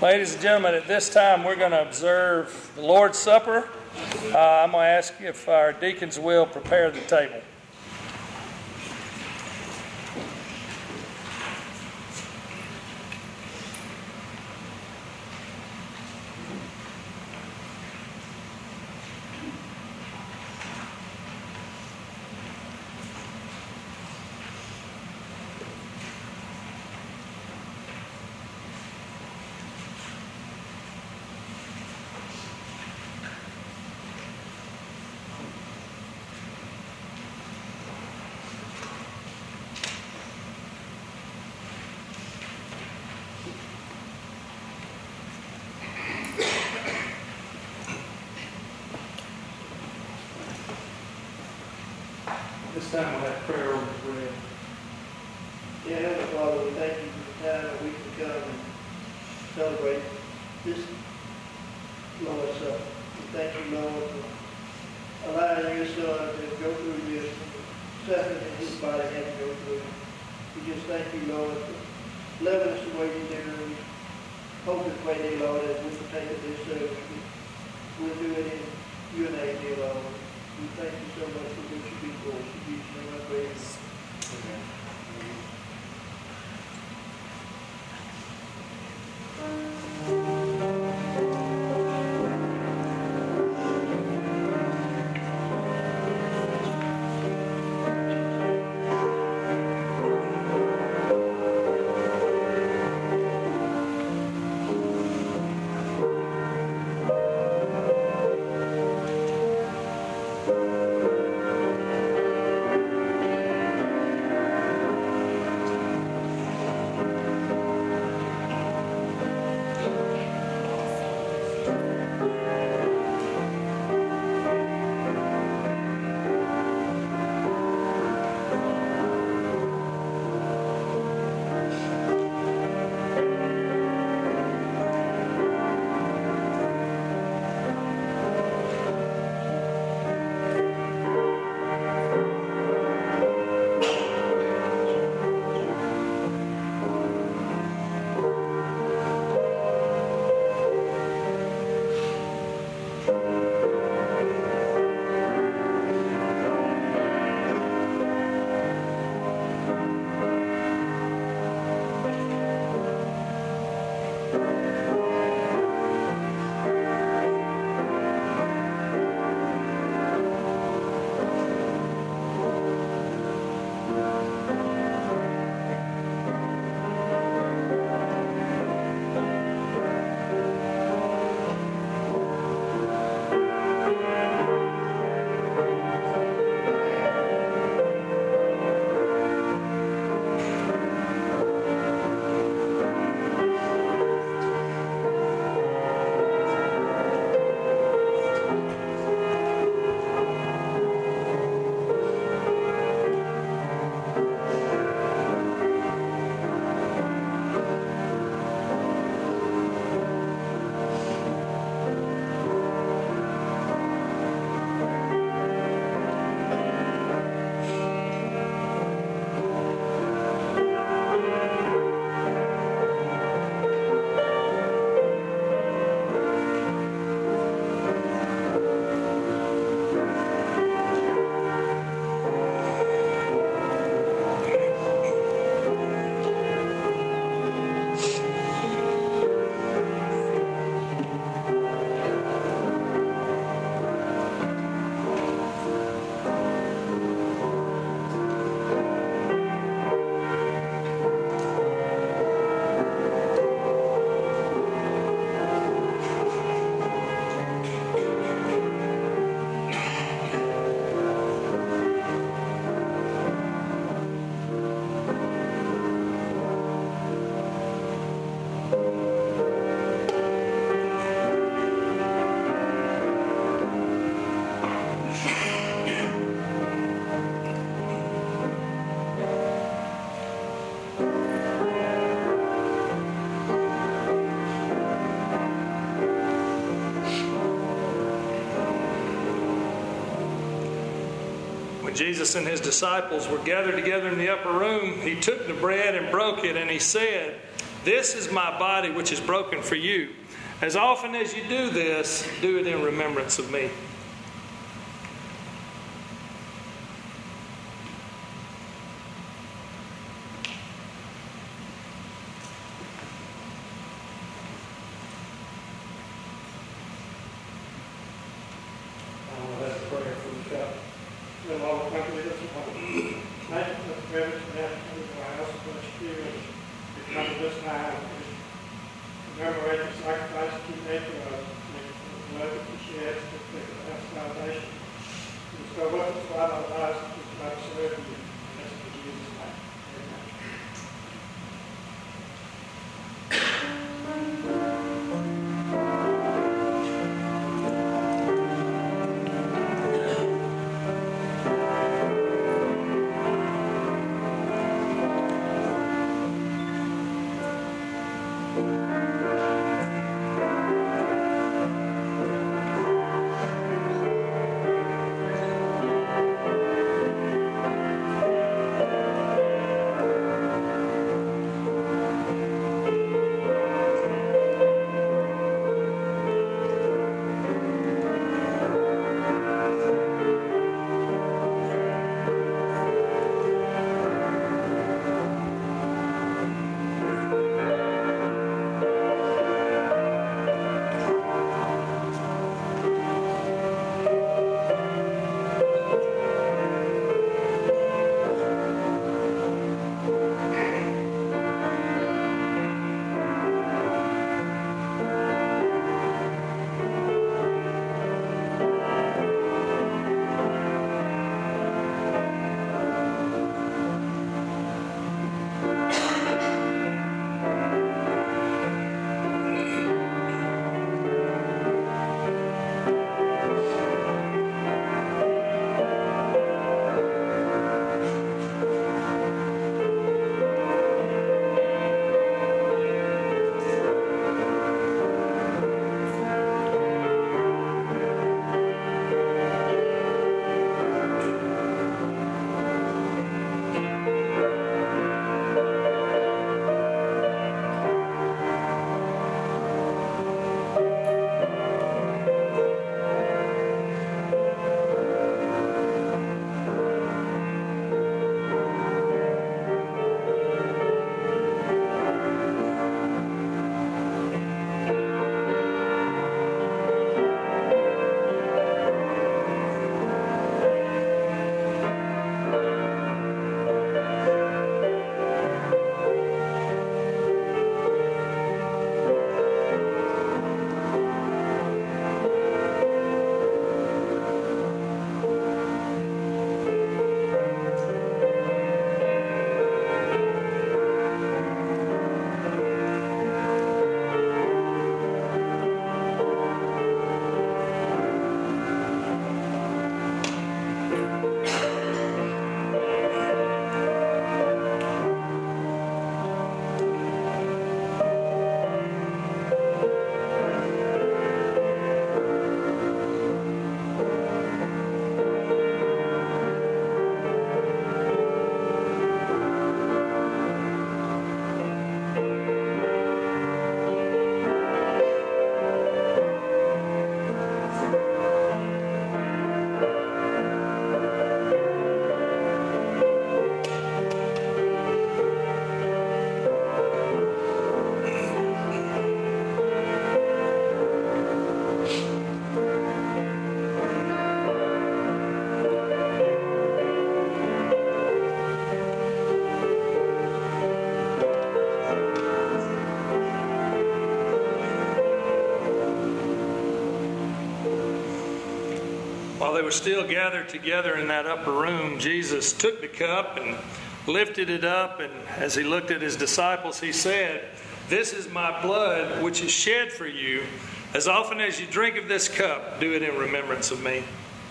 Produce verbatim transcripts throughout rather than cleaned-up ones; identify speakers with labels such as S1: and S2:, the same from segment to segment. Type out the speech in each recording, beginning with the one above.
S1: Ladies and gentlemen, at this time we're going to observe the Lord's Supper. Uh, I'm going to ask if our deacons will prepare the table. This time we'll have prayer over the bread.
S2: Yeah, Heavenly Father, we thank you for the time that we can come and celebrate this Lord's Supper. We thank you, Lord, for allowing your Son to go through this suffering that his body had to go through. We just thank you, Lord, for loving us the way you do. We hope this way, dear Lord, as we partake of this service, we'll do it in your name, dear Lord. We thank you so much for what you do for us. In Jesus' name I pray. Amen.
S1: When Jesus and his disciples were gathered together in the upper room, he took the bread and broke it, and he said, This is my body which is broken for you. As often as you do this, do it in remembrance of me. While they were still gathered together in that upper room, Jesus took the cup and lifted it up, and as he looked at his disciples, he said, "This is my blood, which is shed for you. As often as you drink of this cup, do it in remembrance of me."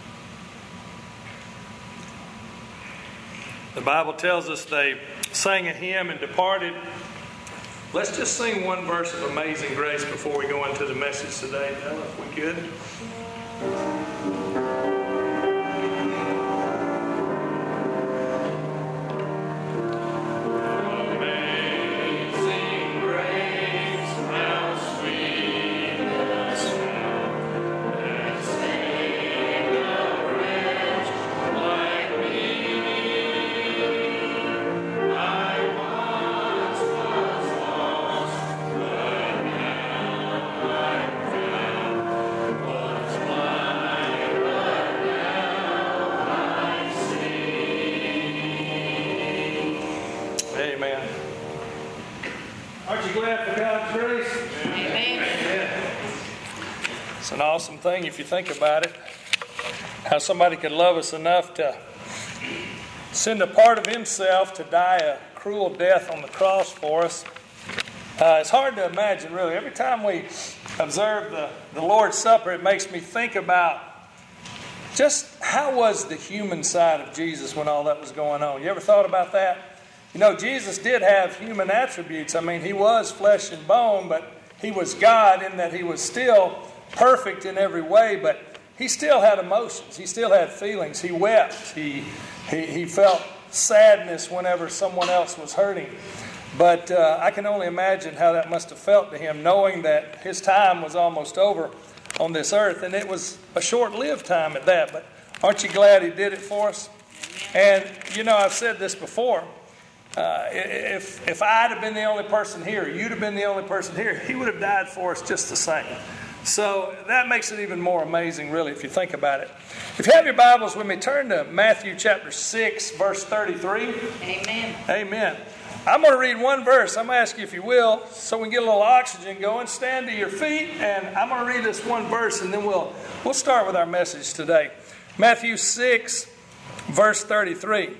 S1: The Bible tells us they sang a hymn and departed. Let's just sing one verse of Amazing Grace before we go into the message today, Della, if we could.
S3: Amazing grace.
S1: Amen. Aren't you glad for God's grace?
S3: Amen.
S1: Yeah. It's an awesome thing if you think about it. How somebody could love us enough to send a part of himself to die a cruel death on the cross for us. Uh, it's hard to imagine, really. Every time we observe the, the Lord's Supper, it makes me think about just how was the human side of Jesus when all that was going on. You ever thought about that? You know, Jesus did have human attributes. I mean, he was flesh and bone, but he was God in that he was still perfect in every way, but he still had emotions. He still had feelings. He wept. He, he, he felt sadness whenever someone else was hurting. But uh, I can only imagine how that must have felt to him, knowing that his time was almost over on this earth, and it was a short-lived time at that. But aren't you glad he did it for us? And, you know, I've said this before. Uh, if if I'd have been the only person here, you'd have been the only person here, he would have died for us just the same. So that makes it even more amazing, really, if you think about it. If you have your Bibles with me, turn to Matthew chapter six, verse thirty-three.
S3: Amen.
S1: Amen. I'm going to read one verse. I'm going to ask you, if you will, so we can get a little oxygen going, stand to your feet, and I'm going to read this one verse, and then we'll we'll start with our message today. Matthew six, verse thirty-three.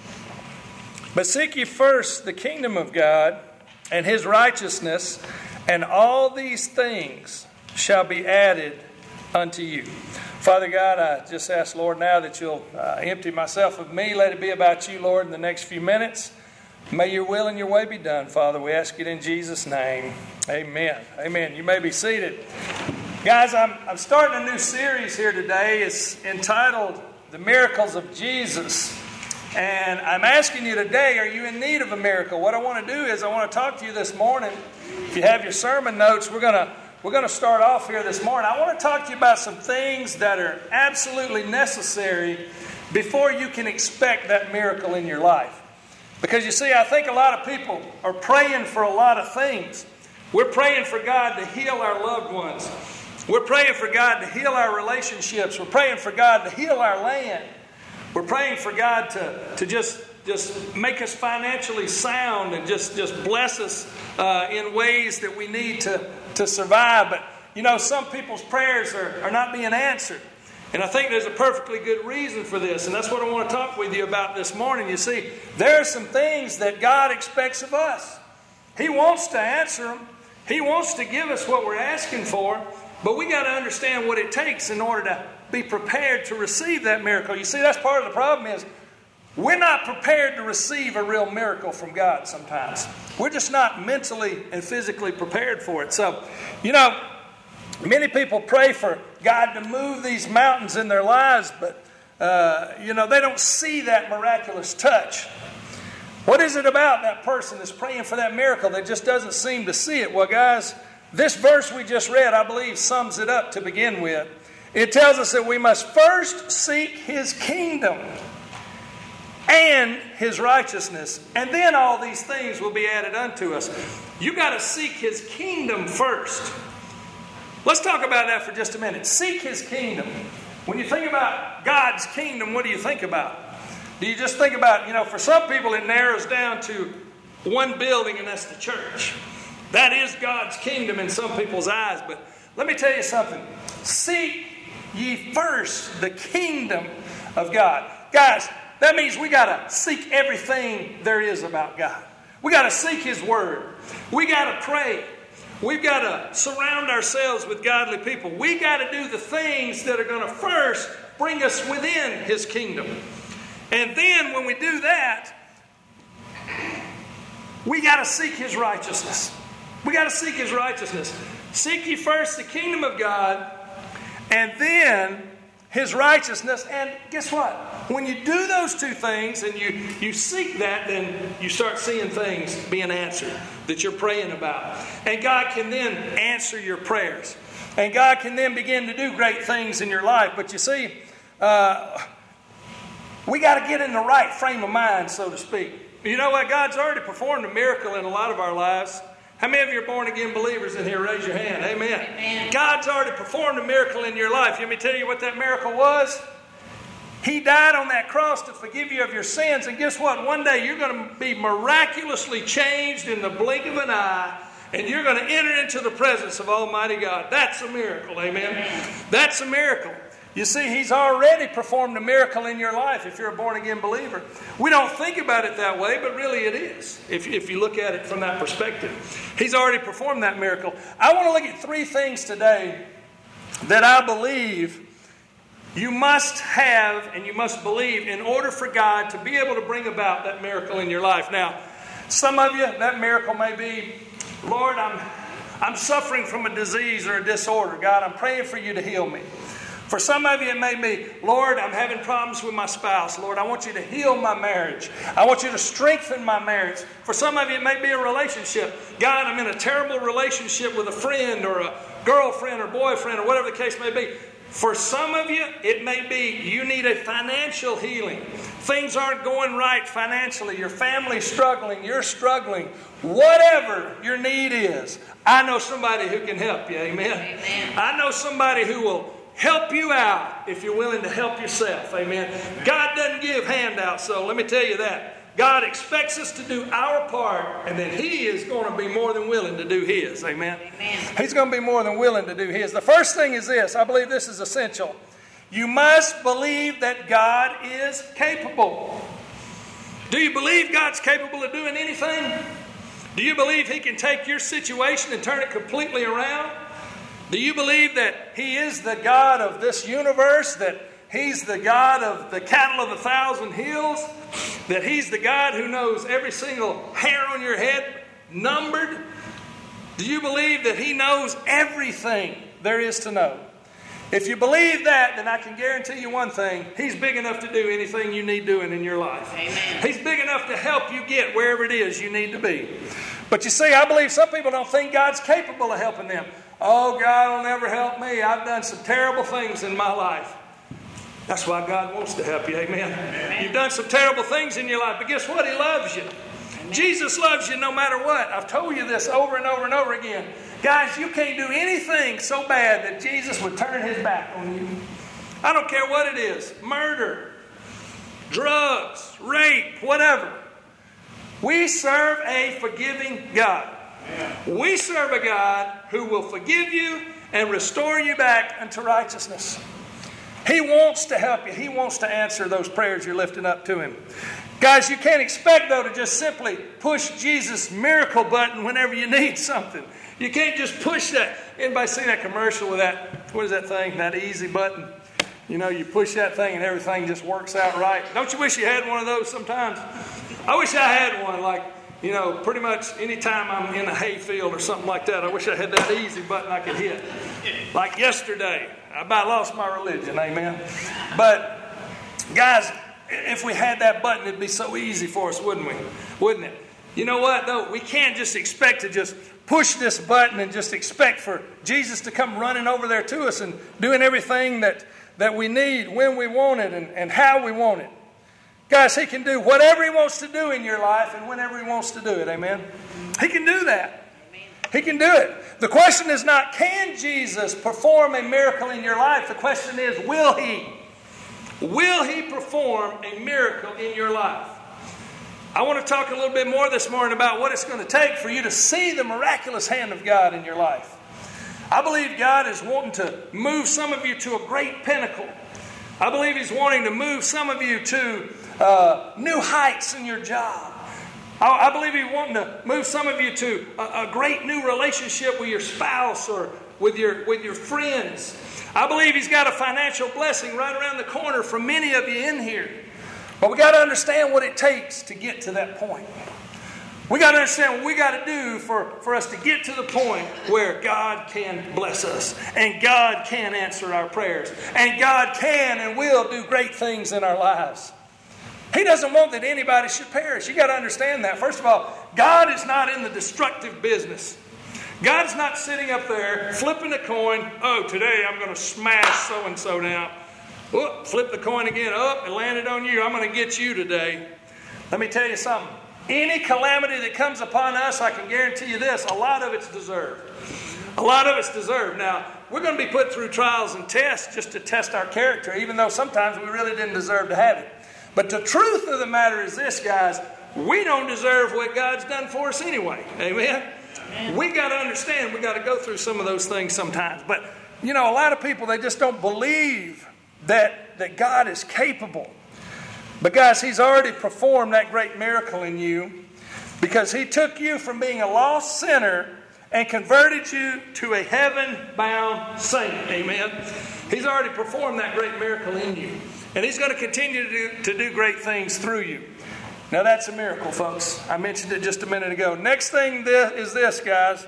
S1: But seek ye first the kingdom of God and his righteousness, and all these things shall be added unto you. Father God, I just ask, Lord, now that you'll uh, empty myself of me. Let it be about you, Lord, in the next few minutes. May your will and your way be done, Father. We ask it in Jesus' name. Amen. Amen. You may be seated. Guys, I'm, I'm starting a new series here today. It's entitled The Miracles of Jesus. And I'm asking you today, are you in need of a miracle? What I want to do is I want to talk to you this morning. If you have your sermon notes, we're going to we're going to start off here this morning. I want to talk to you about some things that are absolutely necessary before you can expect that miracle in your life. Because you see, I think a lot of people are praying for a lot of things. We're praying for God to heal our loved ones. We're praying for God to heal our relationships. We're praying for God to heal our land. We're praying for God to, to just, just make us financially sound and just, just bless us uh, in ways that we need to, to survive. But, you know, some people's prayers are, are not being answered. And I think there's a perfectly good reason for this. And that's what I want to talk with you about this morning. You see, there are some things that God expects of us. He wants to answer them. He wants to give us what we're asking for. But we got to understand what it takes in order to be prepared to receive that miracle. You see, that's part of the problem is we're not prepared to receive a real miracle from God sometimes. We're just not mentally and physically prepared for it. So, you know, many people pray for God to move these mountains in their lives, but, uh, you know, they don't see that miraculous touch. What is it about that person that's praying for that miracle that just doesn't seem to see it? Well, guys, this verse we just read, I believe, sums it up to begin with. It tells us that we must first seek his kingdom and his righteousness, and then all these things will be added unto us. You got to seek his kingdom first. Let's talk about that for just a minute. Seek his kingdom. When you think about God's kingdom, what do you think about? Do you just think about, you know, for some people it narrows down to one building, and that's the church. That is God's kingdom in some people's eyes. But let me tell you something. Seek ye first the kingdom of God. Guys, that means we got to seek everything there is about God. We got to seek his word. We got to pray. We've got to surround ourselves with godly people. We got to do the things that are going to first bring us within his kingdom. And then when we do that, we got to seek his righteousness. We got to seek his righteousness. Seek ye first the kingdom of God, and then his righteousness. And guess what? When you do those two things and you, you seek that, then you start seeing things being answered that you're praying about. And God can then answer your prayers. And God can then begin to do great things in your life. But you see, uh, we got to get in the right frame of mind, so to speak. You know what? God's already performed a miracle in a lot of our lives. How many of you are born-again believers in here? Raise your hand. Amen.
S3: Amen.
S1: God's already performed a miracle in your life. Let me tell you what that miracle was. He died on that cross to forgive you of your sins. And guess what? One day you're going to be miraculously changed in the blink of an eye. And you're going to enter into the presence of Almighty God. That's a miracle. Amen. That's a miracle. You see, He's already performed a miracle in your life if you're a born-again believer. We don't think about it that way, but really it is, if, if you look at it from that perspective. He's already performed that miracle. I want to look at three things today that I believe you must have and you must believe in order for God to be able to bring about that miracle in your life. Now, some of you, that miracle may be, Lord, I'm, I'm suffering from a disease or a disorder. God, I'm praying for you to heal me. For some of you, it may be, Lord, I'm having problems with my spouse. Lord, I want you to heal my marriage. I want you to strengthen my marriage. For some of you, it may be a relationship. God, I'm in a terrible relationship with a friend or a girlfriend or boyfriend or whatever the case may be. For some of you, it may be you need a financial healing. Things aren't going right financially. Your family's struggling. You're struggling. Whatever your need is, I know somebody who can help you. Amen. Amen. I know somebody who will help you out if you're willing to help yourself. Amen. God doesn't give handouts, so let me tell you that. God expects us to do our part, and then He is going to be more than willing to do His. Amen? Amen. He's going to be more than willing to do His. The first thing is this. I believe this is essential. You must believe that God is capable. Do you believe God's capable of doing anything? Do you believe He can take your situation and turn it completely around? Do you believe that He is the God of this universe, that He's the God of the cattle of a thousand hills, that He's the God who knows every single hair on your head numbered? Do you believe that He knows everything there is to know? If you believe that, then I can guarantee you one thing. He's big enough to do anything you need doing in your life. Amen. He's big enough to help you get wherever it is you need to be. But you see, I believe some people don't think God's capable of helping them. Oh, God will never help me. I've done some terrible things in my life. That's why God wants to help you. Amen. Amen. You've done some terrible things in your life, but guess what? He loves you. Amen. Jesus loves you no matter what. I've told you this over and over and over again. Guys, you can't do anything so bad that Jesus would turn His back on you. I don't care what it is. Murder, drugs, rape, whatever. We serve a forgiving God. Amen. We serve a God who will forgive you and restore you back unto righteousness. He wants to help you. He wants to answer those prayers you're lifting up to Him. Guys, you can't expect, though, to just simply push Jesus' miracle button whenever you need something. You can't just push that. Anybody seen that commercial with that, what is that thing, that easy button? You know, you push that thing and everything just works out right. Don't you wish you had one of those sometimes? I wish I had one, like, you know, pretty much anytime I'm in a hay field or something like that, I wish I had that easy button I could hit. Like yesterday, I about lost my religion, amen? But, guys, if we had that button, it'd be so easy for us, wouldn't we? Wouldn't it? You know what, though? We can't just expect to just push this button and just expect for Jesus to come running over there to us and doing everything that, that we need when we want it and, and how we want it. Guys, He can do whatever He wants to do in your life and whenever He wants to do it, amen? He can do that. He can do it. The question is not, can Jesus perform a miracle in your life? The question is, will He? Will He perform a miracle in your life? I want to talk a little bit more this morning about what it's going to take for you to see the miraculous hand of God in your life. I believe God is wanting to move some of you to a great pinnacle. I believe He's wanting to move some of you to uh, new heights in your job. I, I believe He's wanting to move some of you to a, a great new relationship with your spouse or with your, with your friends. I believe He's got a financial blessing right around the corner for many of you in here. But we got to understand what it takes to get to that point. We got to understand what we got to do for, for us to get to the point where God can bless us. And God can answer our prayers. And God can and will do great things in our lives. He doesn't want that anybody should perish. You got to understand that. First of all, God is not in the destructive business. God's not sitting up there flipping a coin. Oh, today I'm going to smash so-and-so now. Whoop, flip the coin again. Up, it landed on you. I'm going to get you today. Let me tell you something. Any calamity that comes upon us, I can guarantee you this, a lot of it's deserved. A lot of us deserve. Now, we're going to be put through trials and tests just to test our character, even though sometimes we really didn't deserve to have it. But the truth of the matter is this, guys. We don't deserve what God's done for us anyway. Amen? Amen. We got to understand, we got to go through some of those things sometimes. But, you know, a lot of people, they just don't believe that, that God is capable. But guys, He's already performed that great miracle in you, because He took you from being a lost sinner and converted you to a heaven-bound saint. Amen? He's already performed that great miracle in you. And He's going to continue to do, to do great things through you. Now that's a miracle, folks. I mentioned it just a minute ago. Next thing is this, guys.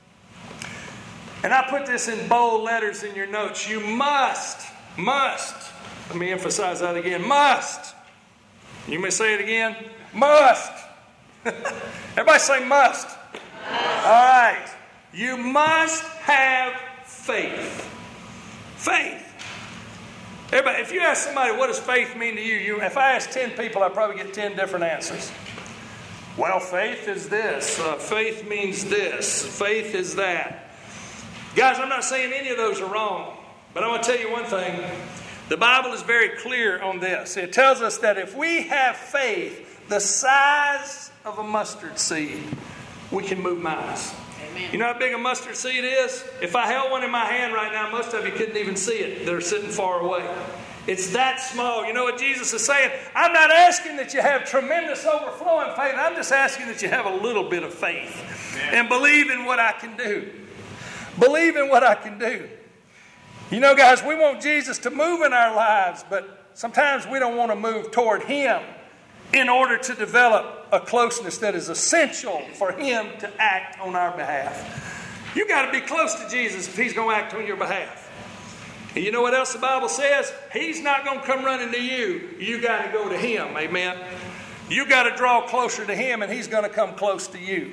S1: And I put this in bold letters in your notes. You must, must, let me emphasize that again, must. You may say it again. Must. Everybody say must. Must. All right. You must have faith. Faith. Everybody, if you ask somebody, what does faith mean to you? you? If I ask ten people, I probably get ten different answers. Well, faith is this. Uh, faith means this. Faith is that. Guys, I'm not saying any of those are wrong. But I want to tell you one thing. The Bible is very clear on this. It tells us that if we have faith the size of a mustard seed, we can move mountains. Amen. You know how big a mustard seed is? If I held one in my hand right now, most of you couldn't even see it. They're sitting far away. It's that small. You know what Jesus is saying? I'm not asking that you have tremendous overflowing faith. I'm just asking that you have a little bit of faith. Amen. And believe in what I can do. Believe in what I can do. You know, guys, we want Jesus to move in our lives, but sometimes we don't want to move toward Him in order to develop a closeness that is essential for Him to act on our behalf. You got to be close to Jesus if He's going to act on your behalf. And you know what else the Bible says? He's not going to come running to you. You got to go to Him. Amen. You got to draw closer to Him, and He's going to come close to you.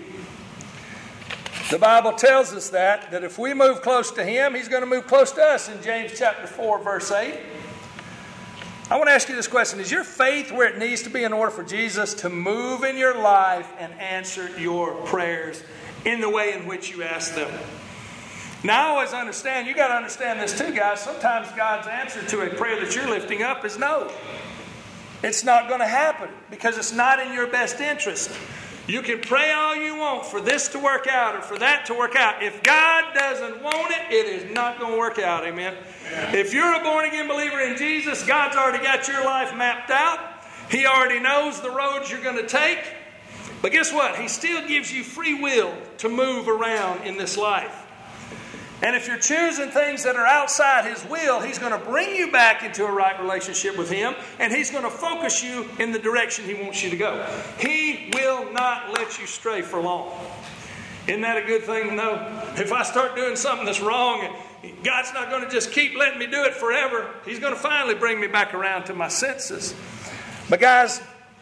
S1: The Bible tells us that, that if we move close to Him, He's going to move close to us in James chapter four, verse eight. I want to ask you this question. Is your faith where it needs to be in order for Jesus to move in your life and answer your prayers in the way in which you ask them? Now, I always understand, you got to understand this too, guys. Sometimes God's answer to a prayer that you're lifting up is no. It's not going to happen because it's not in your best interest. You can pray all you want for this to work out or for that to work out. If God doesn't want it, it is not going to work out. Amen. Yeah. If you're a born-again believer in Jesus, God's already got your life mapped out. He already knows the roads you're going to take. But guess what? He still gives you free will to move around in this life. And if you're choosing things that are outside His will, He's going to bring you back into a right relationship with Him, and He's going to focus you in the direction He wants you to go. He will not let you stray for long. Isn't that a good thing to know? If I start doing something that's wrong, and God's not going to just keep letting me do it forever. He's going to finally bring me back around to my senses. But guys,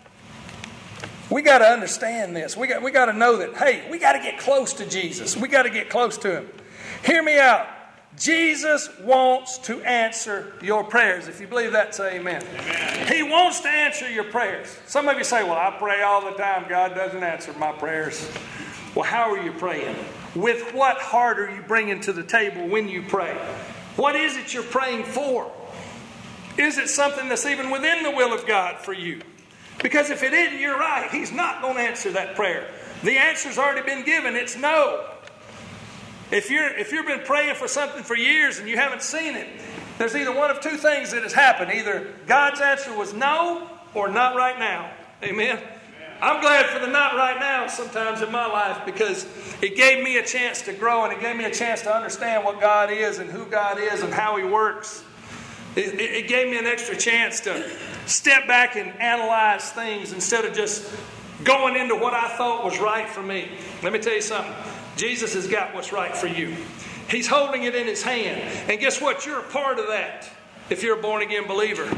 S1: we got to understand this. We got, we got to know that, hey, we got to get close to Jesus. We got to get close to Him. Hear me out. Jesus wants to answer your prayers. If you believe that, say amen. Amen. He wants to answer your prayers. Some of you say, well, I pray all the time. God doesn't answer my prayers. Well, how are you praying? With what heart are you bringing to the table when you pray? What is it you're praying for? Is it something that's even within the will of God for you? Because if it isn't, you're right. He's not going to answer that prayer. The answer's already been given. It's no. If you're if you've been praying for something for years and you haven't seen it, there's either one of two things that has happened. Either God's answer was no or not right now. Amen? Amen. I'm glad for the not right now sometimes in my life because it gave me a chance to grow and it gave me a chance to understand what God is and who God is and how He works. It, it, it gave me an extra chance to step back and analyze things instead of just going into what I thought was right for me. Let me tell you something. Jesus has got what's right for you. He's holding it in His hand. And guess what? You're a part of that if you're a born-again believer.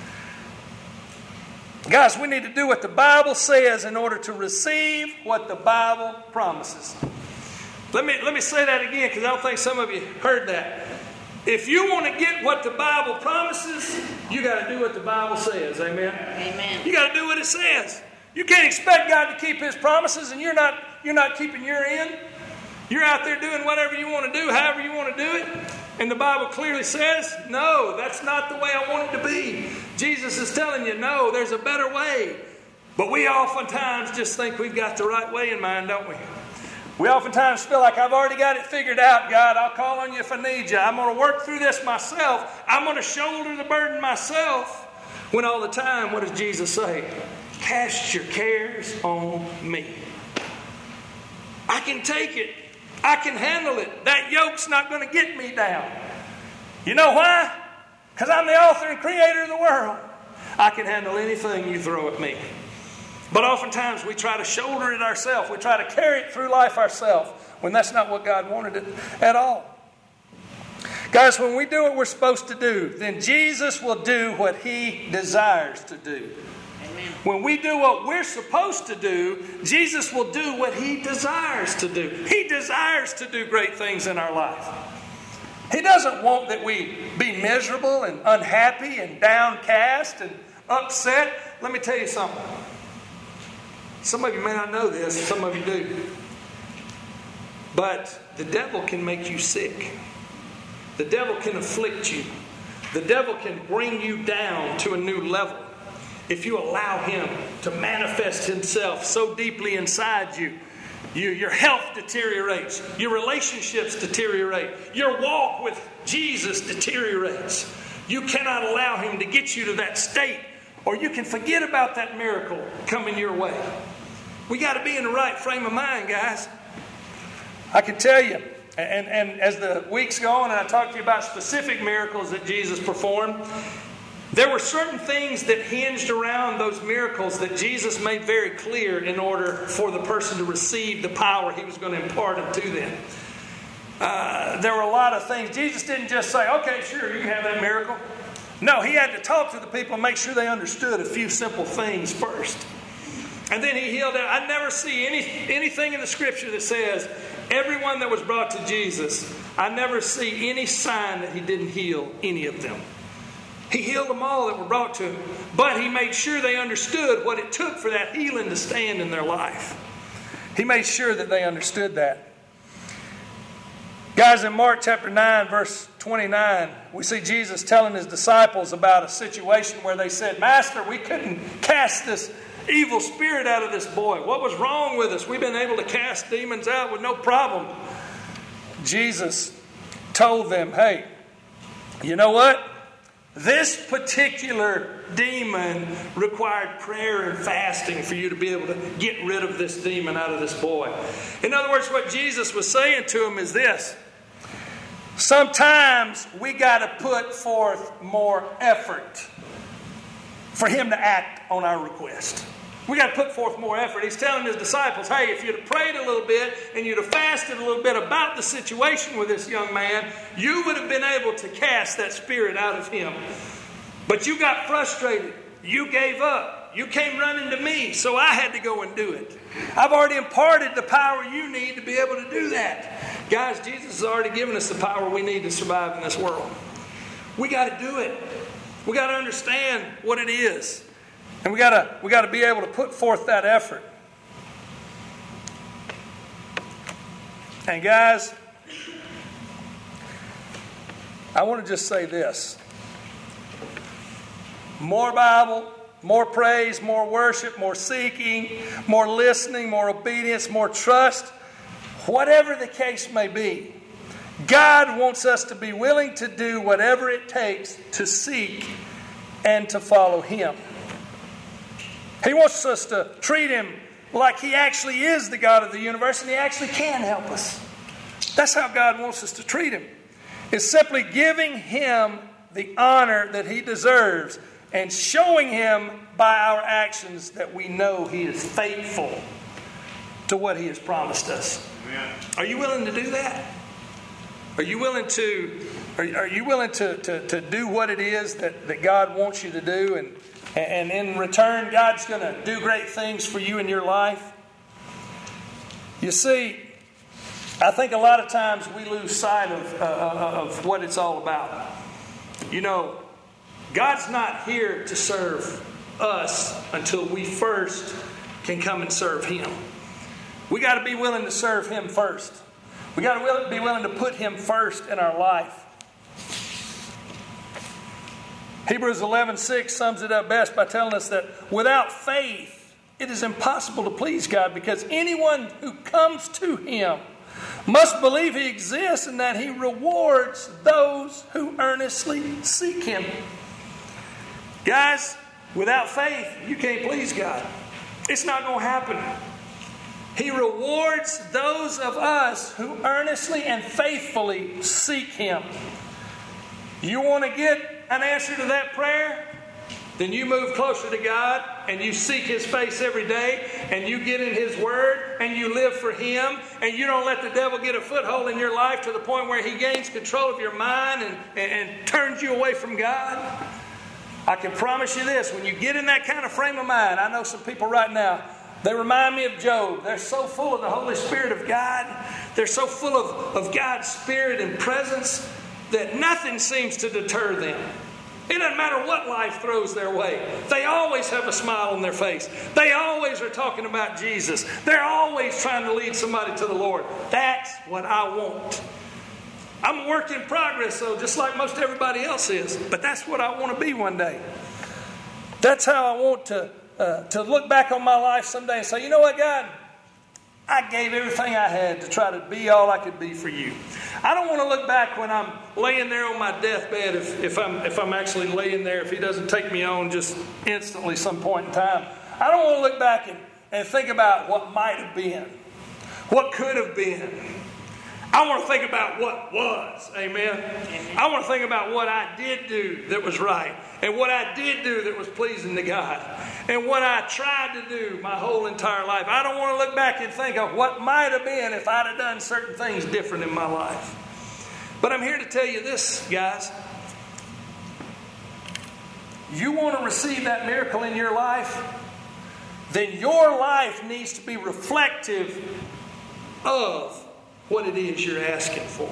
S1: Guys, we need to do what the Bible says in order to receive what the Bible promises. Let me, let me say that again because I don't think some of you heard that. If you want to get what the Bible promises, you got to do what the Bible says. Amen?
S3: Amen.
S1: You got to do what it says. You can't expect God to keep His promises and you're not, you're not keeping your end. You're out there doing whatever you want to do, however you want to do it. And the Bible clearly says, no, that's not the way I want it to be. Jesus is telling you, no, there's a better way. But we oftentimes just think we've got the right way in mind, don't we? We oftentimes feel like I've already got it figured out, God. I'll call on you if I need you. I'm going to work through this myself. I'm going to shoulder the burden myself. When all the time, what does Jesus say? Cast your cares on me. I can take it. I can handle it. That yoke's not going to get me down. You know why? Because I'm the author and creator of the world. I can handle anything you throw at me. But oftentimes we try to shoulder it ourselves. We try to carry it through life ourselves when that's not what God wanted it at all. Guys, when we do what we're supposed to do, then Jesus will do what He desires to do. Amen. When we do what we're supposed to do, Jesus will do what He desires to do. He desires to do great things in our life. He doesn't want that we be miserable and unhappy and downcast and upset. Let me tell you something. Some of you may not know this, some of you do. But the devil can make you sick. The devil can afflict you. The devil can bring you down to a new level if you allow him to manifest himself so deeply inside you. You, your health deteriorates. Your relationships deteriorate. Your walk with Jesus deteriorates. You cannot allow him to get you to that state, or you can forget about that miracle coming your way. We got to be in the right frame of mind, guys. I can tell you, and, and as the weeks go on and I talk to you about specific miracles that Jesus performed, there were certain things that hinged around those miracles that Jesus made very clear in order for the person to receive the power He was going to impart unto them. Uh, there were a lot of things. Jesus didn't just say, okay, sure, you can have that miracle. No, He had to talk to the people and make sure they understood a few simple things first. And then He healed them. I never see any anything in the Scripture that says everyone that was brought to Jesus, I never see any sign that He didn't heal any of them. He healed them all that were brought to Him. But He made sure they understood what it took for that healing to stand in their life. He made sure that they understood that. Guys, in Mark chapter nine, verse twenty-nine, we see Jesus telling His disciples about a situation where they said, Master, we couldn't cast this evil spirit out of this boy. What was wrong with us? We've been able to cast demons out with no problem. Jesus told them, hey, you know what? This particular demon required prayer and fasting for you to be able to get rid of this demon out of this boy. In other words, what Jesus was saying to him is this. Sometimes we got to put forth more effort for Him to act on our request. We got to put forth more effort. He's telling His disciples, hey, if you'd have prayed a little bit and you'd have fasted a little bit about the situation with this young man, you would have been able to cast that spirit out of him. But you got frustrated. You gave up. You came running to me, so I had to go and do it. I've already imparted the power you need to be able to do that. Guys, Jesus has already given us the power we need to survive in this world. We got to do it. We got to understand what it is. And we got to we got to be able to put forth that effort. And guys, I want to just say this. More Bible, more praise, more worship, more seeking, more listening, more obedience, more trust. Whatever the case may be, God wants us to be willing to do whatever it takes to seek and to follow Him. He wants us to treat Him like He actually is the God of the universe and He actually can help us. That's how God wants us to treat Him. It's simply giving Him the honor that He deserves and showing Him by our actions that we know He is faithful to what He has promised us. Amen. Are you willing to do that? Are you willing to are, are you willing to, to, to do what it is that, that God wants you to do, and And in return, God's going to do great things for you in your life? You see, I think a lot of times we lose sight of, uh, of what it's all about. You know, God's not here to serve us until we first can come and serve Him. We got to be willing to serve Him first. We got to be willing to put Him first in our life. Hebrews eleven six sums it up best by telling us that without faith, it is impossible to please God, because anyone who comes to Him must believe He exists and that He rewards those who earnestly seek Him. Guys, without faith, you can't please God. It's not going to happen. He rewards those of us who earnestly and faithfully seek Him. You want to get an answer to that prayer? Then you move closer to God and you seek His face every day and you get in His Word and you live for Him and you don't let the devil get a foothold in your life to the point where he gains control of your mind and, and, and turns you away from God. I can promise you this, when you get in that kind of frame of mind, I know some people right now, they remind me of Job. They're so full of the Holy Spirit of God. They're so full of, of God's Spirit and presence that nothing seems to deter them. It doesn't matter what life throws their way. They always have a smile on their face. They always are talking about Jesus. They're always trying to lead somebody to the Lord. That's what I want. I'm a work in progress, though, just like most everybody else is. But that's what I want to be one day. That's how I want to, uh, to look back on my life someday and say, you know what, God? I gave everything I had to try to be all I could be for you. I don't want to look back when I'm laying there on my deathbed, if, if I'm if I'm actually laying there, if He doesn't take me on just instantly some point in time. I don't want to look back and, and think about what might have been, what could have been. I want to think about what was. Amen. I want to think about what I did do that was right, and what I did do that was pleasing to God, and what I tried to do my whole entire life. I don't want to look back and think of what might have been if I'd have done certain things different in my life. But I'm here to tell you this, guys. You want to receive that miracle in your life? Then your life needs to be reflective of what it is you're asking for.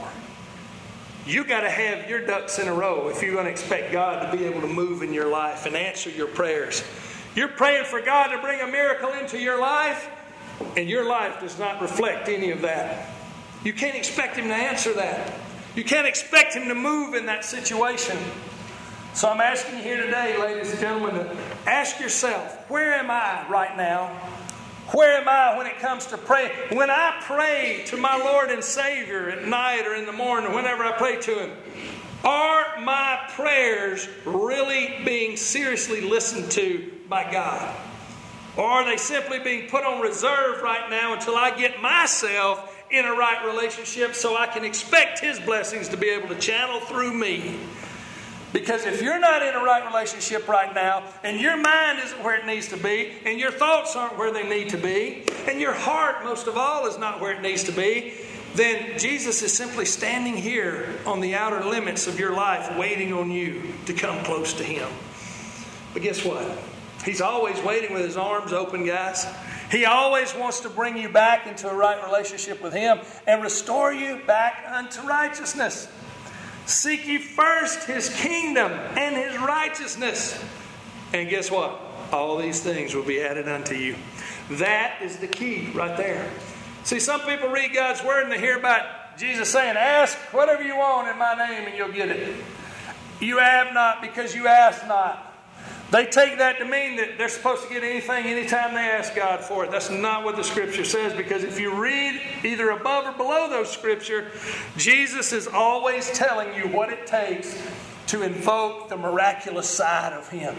S1: You got to have your ducks in a row if you're going to expect God to be able to move in your life and answer your prayers. You're praying for God to bring a miracle into your life, and your life does not reflect any of that. You can't expect Him to answer that. You can't expect Him to move in that situation. So I'm asking you here today, ladies and gentlemen, to ask yourself, where am I right now? Where am I when it comes to praying? When I pray to my Lord and Savior at night or in the morning, whenever I pray to Him, are my prayers really being seriously listened to by God? Or are they simply being put on reserve right now until I get myself in a right relationship so I can expect His blessings to be able to channel through me? Because if you're not in a right relationship right now, and your mind isn't where it needs to be, and your thoughts aren't where they need to be, and your heart, most of all, is not where it needs to be, then Jesus is simply standing here on the outer limits of your life, waiting on you to come close to Him. But guess what? He's always waiting with His arms open, guys. He always wants to bring you back into a right relationship with Him and restore you back unto righteousness. Seek ye first His kingdom and His righteousness. And guess what? All these things will be added unto you. That is the key right there. See, some people read God's Word and they hear about Jesus saying, ask whatever you want in my name and you'll get it. You have not because you ask not. They take that to mean that they're supposed to get anything anytime they ask God for it. That's not what the Scripture says, because if you read either above or below those Scripture, Jesus is always telling you what it takes to invoke the miraculous side of Him.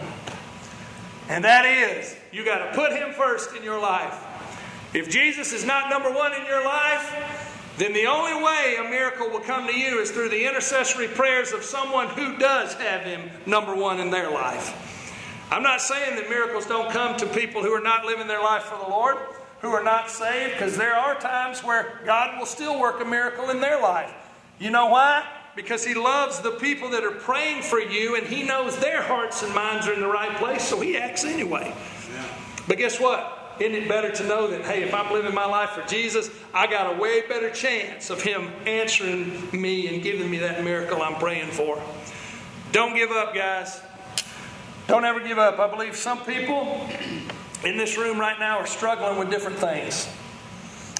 S1: And that is, you got to put Him first in your life. If Jesus is not number one in your life, then the only way a miracle will come to you is through the intercessory prayers of someone who does have Him number one in their life. I'm not saying that miracles don't come to people who are not living their life for the Lord, who are not saved, because there are times where God will still work a miracle in their life. You know why? Because He loves the people that are praying for you, and He knows their hearts and minds are in the right place, so He acts anyway. Yeah. But guess what? Isn't it better to know that, hey, if I'm living my life for Jesus, I got a way better chance of Him answering me and giving me that miracle I'm praying for. Don't give up, guys. Don't ever give up. I believe some people in this room right now are struggling with different things.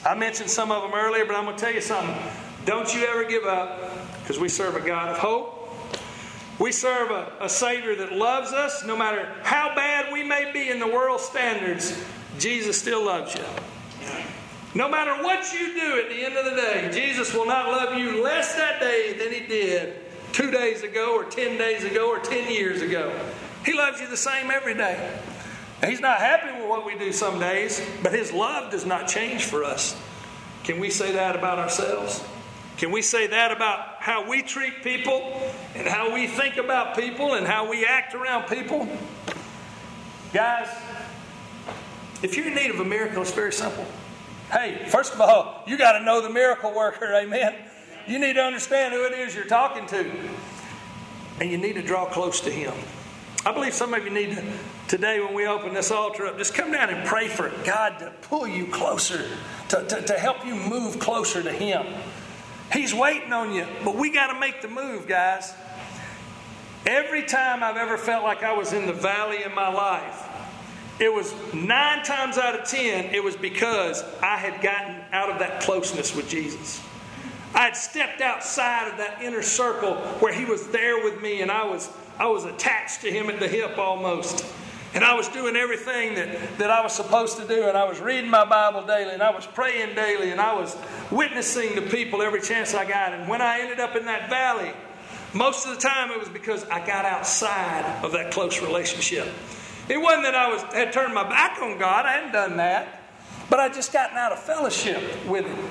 S1: I mentioned some of them earlier, but I'm going to tell you something. Don't you ever give up, because we serve a God of hope. We serve a, a Savior that loves us. No matter how bad we may be in the world's standards, Jesus still loves you. No matter what you do at the end of the day, Jesus will not love you less that day than He did two days ago or ten days ago or ten years ago. He loves you the same every day. He's not happy with what we do some days, but His love does not change for us. Can we say that about ourselves? Can we say that about how we treat people and how we think about people and how we act around people? Guys, if you're in need of a miracle, it's very simple. Hey, first of all, you got to know the miracle worker, amen? You need to understand who it is you're talking to. And you need to draw close to Him. I believe some of you need to, today when we open this altar up, just come down and pray for God to pull you closer, to, to, to help you move closer to Him. He's waiting on you, but we got to make the move, guys. Every time I've ever felt like I was in the valley in my life, it was nine times out of ten, it was because I had gotten out of that closeness with Jesus. I had stepped outside of that inner circle where He was there with me, and I was I was attached to Him at the hip almost. And I was doing everything that, that I was supposed to do. And I was reading my Bible daily. And I was praying daily. And I was witnessing to people every chance I got. And when I ended up in that valley, most of the time it was because I got outside of that close relationship. It wasn't that I was had turned my back on God. I hadn't done that. But I just gotten out of fellowship with Him.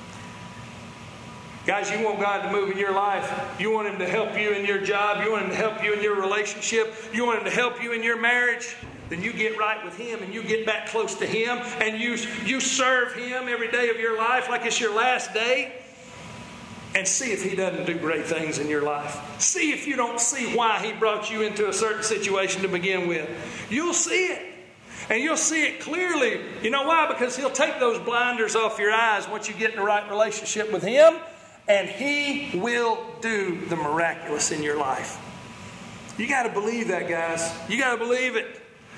S1: Guys, you want God to move in your life. You want Him to help you in your job. You want Him to help you in your relationship. You want Him to help you in your marriage. Then you get right with Him and you get back close to Him. And you, you serve Him every day of your life like it's your last day. And see if He doesn't do great things in your life. See if you don't see why He brought you into a certain situation to begin with. You'll see it. And you'll see it clearly. You know why? Because He'll take those blinders off your eyes once you get in the right relationship with Him. And He will do the miraculous in your life. You got to believe that, guys. You got to believe it.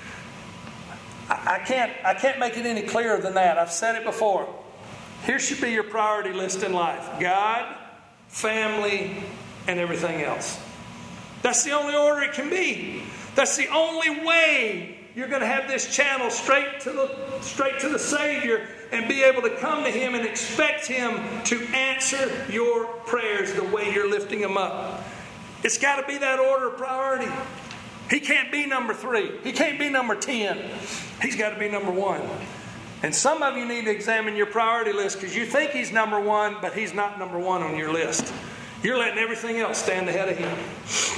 S1: I, I can't, I can't make it any clearer than that. I've said it before. Here should be your priority list in life. God, family, and everything else. That's the only order it can be. That's the only way you're going to have this channel straight to the, straight to the Savior and be able to come to Him and expect Him to answer your prayers the way you're lifting them up. It's got to be that order of priority. He can't be number three. He can't be number ten. He's got to be number one. And some of you need to examine your priority list because you think He's number one, but He's not number one on your list. You're letting everything else stand ahead of Him.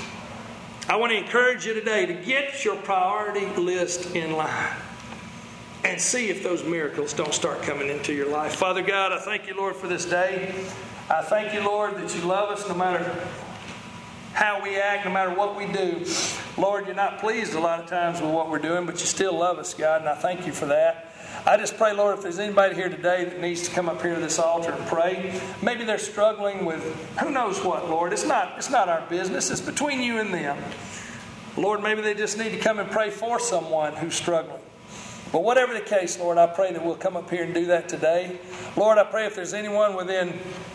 S1: I want to encourage you today to get your priority list in line and see if those miracles don't start coming into your life. Father God, I thank You, Lord, for this day. I thank You, Lord, that You love us no matter how we act, no matter what we do. Lord, You're not pleased a lot of times with what we're doing, but You still love us, God, and I thank You for that. I just pray, Lord, if there's anybody here today that needs to come up here to this altar and pray, maybe they're struggling with who knows what, Lord. It's not, it's not our business. It's between You and them. Lord, maybe they just need to come and pray for someone who's struggling. But whatever the case, Lord, I pray that we'll come up here and do that today. Lord, I pray if there's anyone within,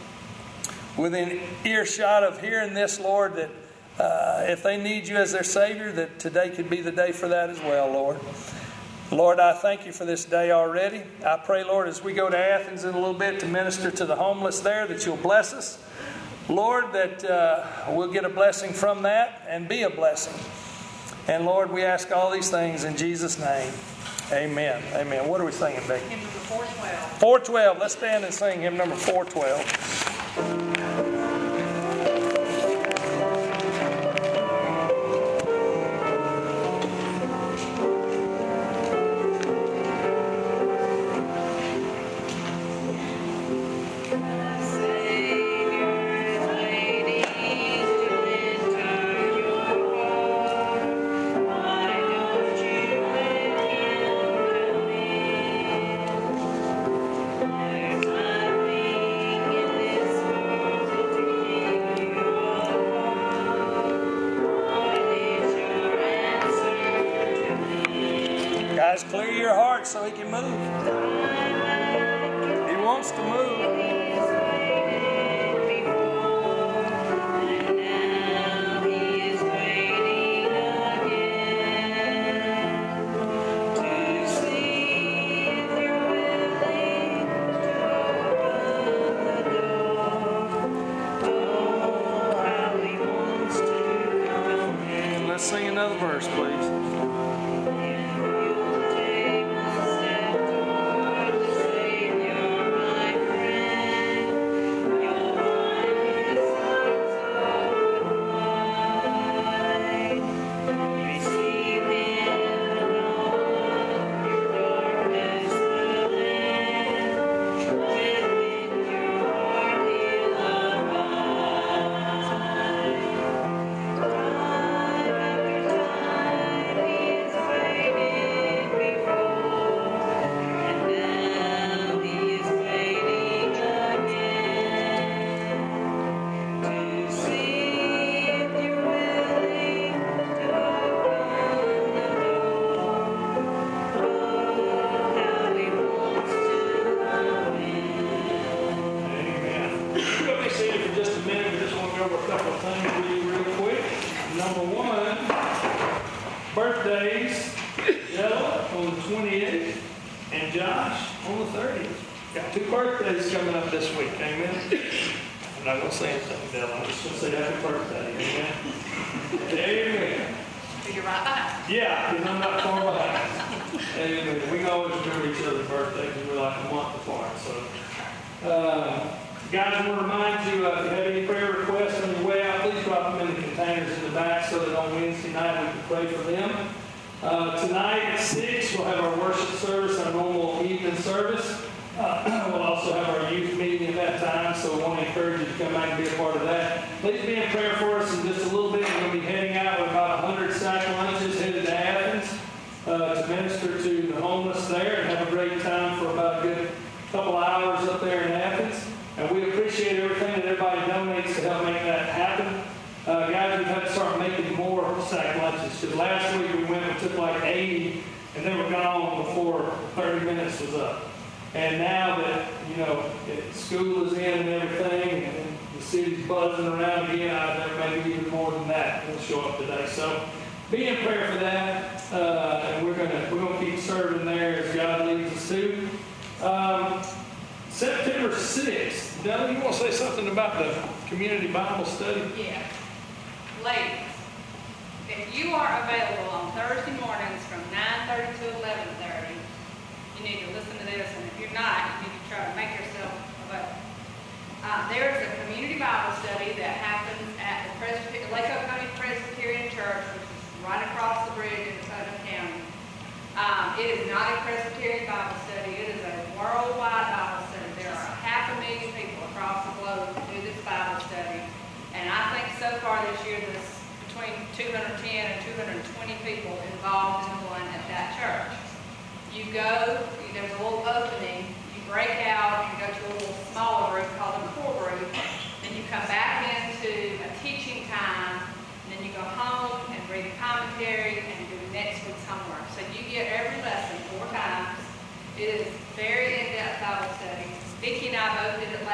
S1: within earshot of hearing this, Lord, that uh, if they need You as their Savior, that today could be the day for that as well, Lord. Lord, I thank You for this day already. I pray, Lord, as we go to Athens in a little bit to minister to the homeless there, that You'll bless us. Lord, that uh, we'll get a blessing from that and be a blessing. And Lord, we ask all these things in Jesus' name. Amen. Amen. What are we singing, Becky?
S3: Hymn number four twelve.
S1: four twelve. Let's stand and sing hymn number four twelve. Guys, clear your heart so He can move. He wants to move. Let's sing another verse, please. Birthdays, Ella on the twenty-eighth and Josh on the thirtieth. Got two birthdays coming up this week, amen? I'm not going to say anything, Della. I'm just going to say happy birthday, amen? Amen.
S3: You're right behind.
S1: Yeah, because I'm not far behind. Amen. We can always remember each other's birthdays because we're like a month apart. So, uh, guys, I want to remind you, uh, if you have any prayer requests on your way out, please drop them in the containers in the back so that on Wednesday night we can pray for them. Uh, tonight at six, we'll have our worship service, our normal evening service. Uh, we'll also have our youth meeting at that time, so I want to encourage you to come out and be a part of that. Please be in prayer for us in just a little bit. We're going to be heading out with about one hundred sack lunches headed to Athens uh, to minister to the homeless there and have a great time for about a good couple hours up there in Athens. And we appreciate everything that everybody donates to help make that happen. Uh, guys, we've had to start making more sack lunches. Because last week we went and took like eighty, and they were gone before thirty minutes was up. And now that, you know, it, school is in and everything, and the city's buzzing around again, I there may be even more than that will show up today. So be in prayer for that, uh, and we're gonna we're gonna keep serving there as God leads us to. Um, September sixth. Della, you want to say something about the community Bible study?
S3: Yeah. Ladies, if you are available on Thursday mornings from nine thirty to eleven thirty, you need to listen to this, and if you're not, you need to try to make yourself available. Uh, there is a community Bible study that happens at the Presbyter- Lake Oconee Presbyterian Church, which is right across the bridge in Putnam County. Um, it is not a Presbyterian Bible study. It is a worldwide Bible study. There are half a million people across the globe who do this Bible study. And I think so far this year there's between two hundred ten and two hundred twenty people involved in the one at that church. You go, there's a little opening, you break out and go to a little smaller group called a core group, then you come back into a teaching time, and then you go home and read commentary and do next week's homework. So you get every lesson four times. It is very in-depth Bible study. Vicki and I both did it last